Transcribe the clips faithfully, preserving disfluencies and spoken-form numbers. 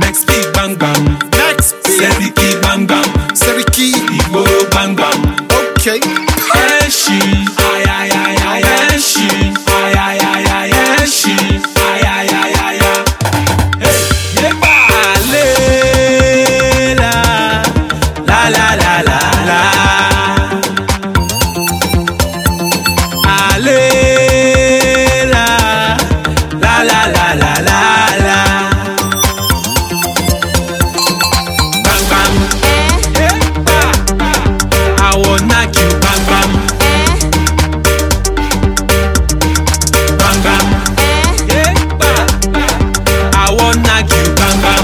Next beat bang bang. Next beat. Seriki bang bang. Seriki. Igboro bang bang. Okay. Ẹṣin. Ay ay ay ay ẹṣin. Ay ay ay ay ẹṣin. Ay ay ay ay ay. Hey, yepa. Alela. La la la la la. Alela. La la la la la la. Bang bang. Yepa. I wanna knock you bang bang. Bang bang. Yepa. I wanna knock you bang bang.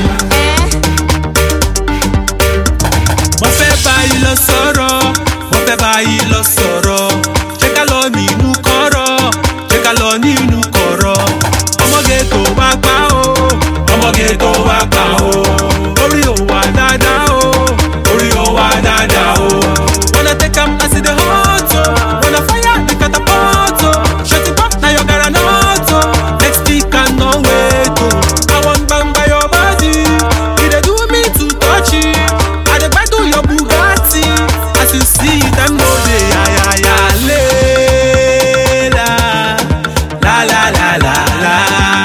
Mo fẹ́ bá yín lọ sọ̀rọ̀, mo fẹ́ bá yín lọ sọ̀rọ̀. Jẹ́ ká lọ nínú kọ̀rọ̀, jẹ́ ká lọ nínú kọ̀rọ̀. Ọmọge tó wá gbá o, ọmọge tó wá gbá o. Orí ò wá dáadáa o, orí ò wá dáadáa o. Wanna take am as e dey hot o, wanna fire the catapult o. Shut it up na your garanot o, next week I no wait o. I wan bang by your body, e dey do me to touch it. I dey buy to your Bugatti, as you see dem no dey yayaya. Lela, la la la la la.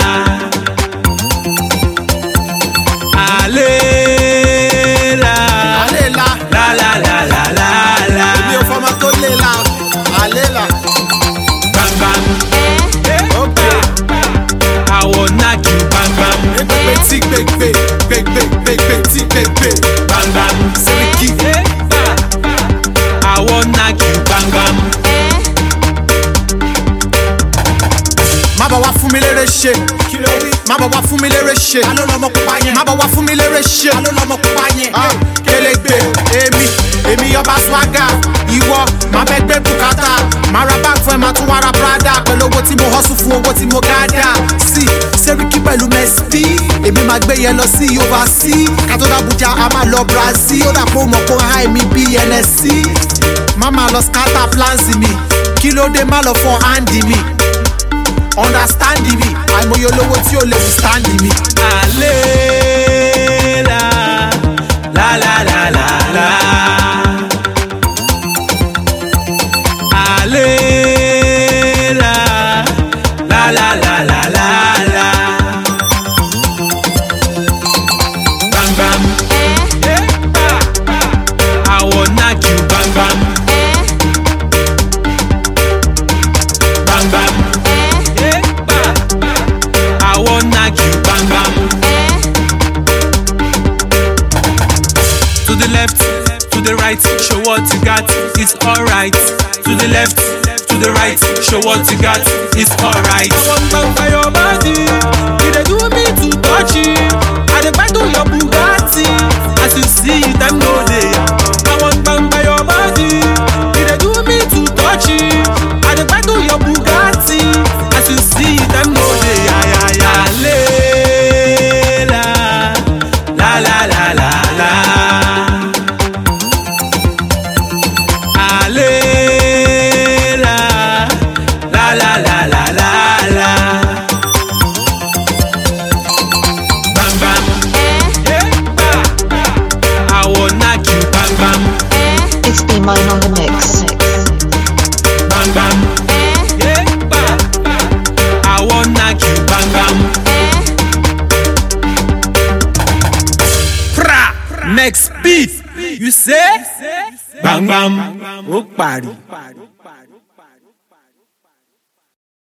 Alela, Alela. la la la la la la. Mi ò fọmọ tó lela. Alela. Bang bang. Okay. I wanna knock you bang bang. Gbẹgbẹ tí gbẹgbẹ. Gbẹgbẹ gbẹgbẹ tí gbẹgbẹ. Bang bang. Seriki. I wanna knock you bang bang. Má bá wá fún mi lérè ṣe. Má bá wá fún mi lérè ṣe. Alo lọmọ pupa yẹn. Má bá wá fún mi lérè ṣe. Alo lọmọ pupa yẹn. Kélégbé èmi èmi ọba swagger. Ìwọ máa fẹ́ gbé bùkátà. Máa ra bag fún ẹ máa tún wá ra Prada. Pẹ̀lú owó tí mo hustle fún owó tí mo gádà. Sí Seriki pẹ̀lú Messi. Èmi máa gbé yẹn lọ sí overseas. Kátó d'Abuja a máa lọ Brazil. Ó dà pé ó mọ̀ kó high mi bí N S C. Má máa lọ scatter plans mi. Kí ló dé má lọ fọ handy mi. Understand me, àìmọye olówó tí ó lè withstand me. Alela, la la la la la. Alela, la la la la la la. Bang bang. Yepa. I wanna knock you bang bang. Bang bang. Yepa. I wanna knock you bang bang. To the left, to the right, show what you got, it's alright. To the left, to the right, show what you got, it's alright. I want bang by your body, you dey do me to touch it. I dey buy to your Bugatti, as you see them no dey. I want bang by your body, you dey do me to touch it. I dey buy to your Bugatti, as you see them no dey. Alela, la la la la la. Alela, la la la la la la. Bang bang. Yepa. I wanna knock you bang bang. It's B Mine on the mix. Bang bang. Yepa. I wanna knock you bang bang. Pra. Next beat. You say? Bang bang. Ó parí.